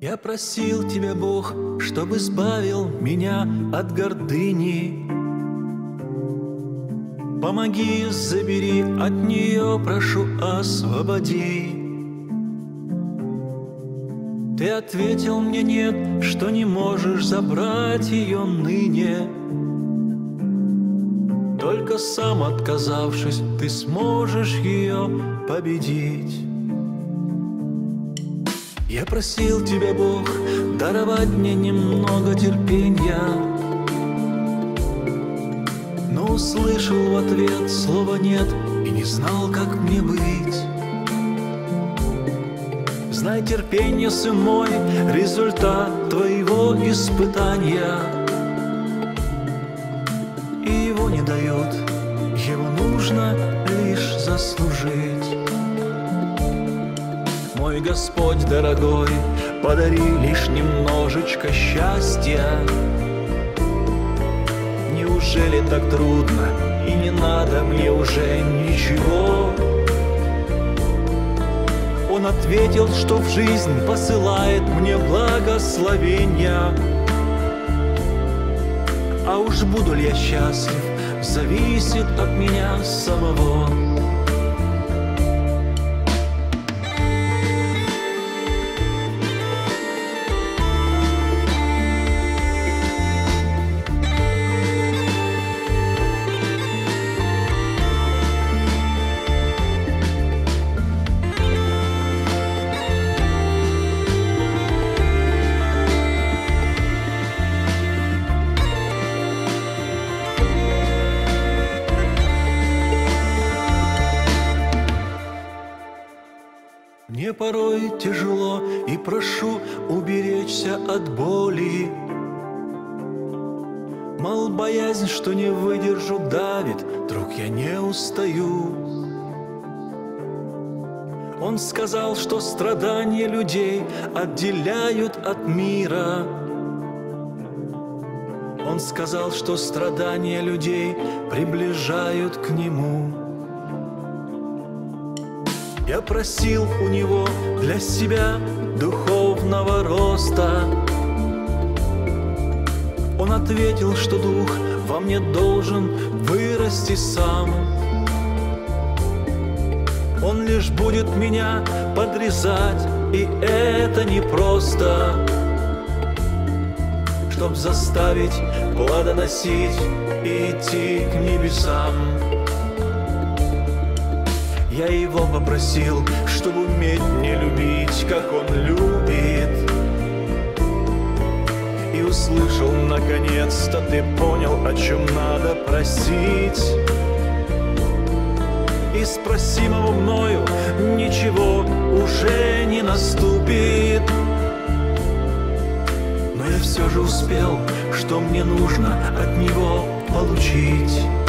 Я просил тебя, Бог, чтобы избавил меня от гордыни. Помоги, забери от нее, прошу, освободи. Ты ответил мне нет, что не можешь забрать ее ныне. Только сам отказавшись, ты сможешь ее победить. Я просил тебя, Бог, даровать мне немного терпения, но услышал в ответ слова «нет» и не знал, как мне быть. Знай, терпение, сын мой, результат твоего испытания, и его не дают, его нужно лишь заслужить. Мой Господь дорогой, подари лишь немножечко счастья. Неужели так трудно, и не надо мне уже ничего? Он ответил, что в жизнь посылает мне благословения. А уж буду ли я счастлив, зависит от меня самого. Мне порой тяжело, и прошу уберечься от боли. Мол, боязнь, что не выдержу, давит, вдруг я не устаю. Он сказал, что страдания людей отделяют от мира. Он сказал, что страдания людей приближают к Нему. Я просил у Него для себя духовного роста. Он ответил, что дух во мне должен вырасти сам. Он лишь будет меня подрезать, и это непросто, чтоб заставить плодоносить и идти к небесам. Я Его попросил, чтобы уметь не любить, как Он любит. И услышал, наконец-то ты понял, о чем надо просить. Из просимого мною ничего уже не наступит. Но я все же успел, что мне нужно от Него получить.